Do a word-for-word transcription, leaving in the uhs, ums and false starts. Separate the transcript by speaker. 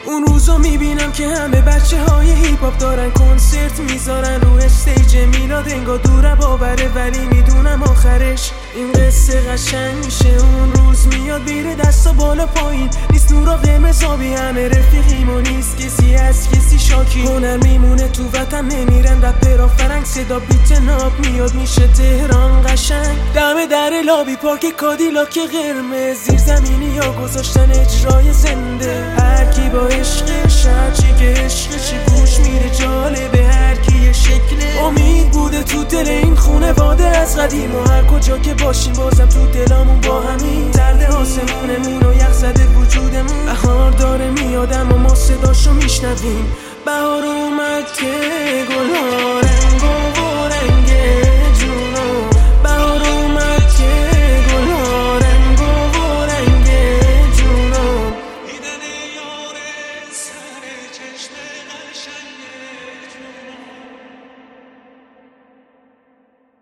Speaker 1: اون روزا میبینم که همه بچه های هیپ هاپ دارن کنسرت میذارن رو استیج میلاد، انگار دوره باوره ولی میدونم آخرش این قصه قشنگ میشه. اون روز میاد میره دستا بالا پایین، نیست نورا قرمزابی، همه رفیقیم و نیست کسی از کسی شاکی. هنر میمونه تو وطن، نمیرن رپرها فرنگ، صدا بیت ناب میاد میشه تهران قشنگ. دم در لابی پارک کادیلاک قرمز، زیر زمینی یا گذاشتن اجرای زنده. هر کی با عشقش، هرچی که عشقشی گوش میره جالبه، هر کی یه شکله. امید بوده تو دل این خونه واده از قدیم، و هر کجا که باشیم بازم تو دلامون با همین درد آسمونمون و یخ زده وجودمون. بهار داره میادم و ما صداشو میشنویم، بهار اومد که گلها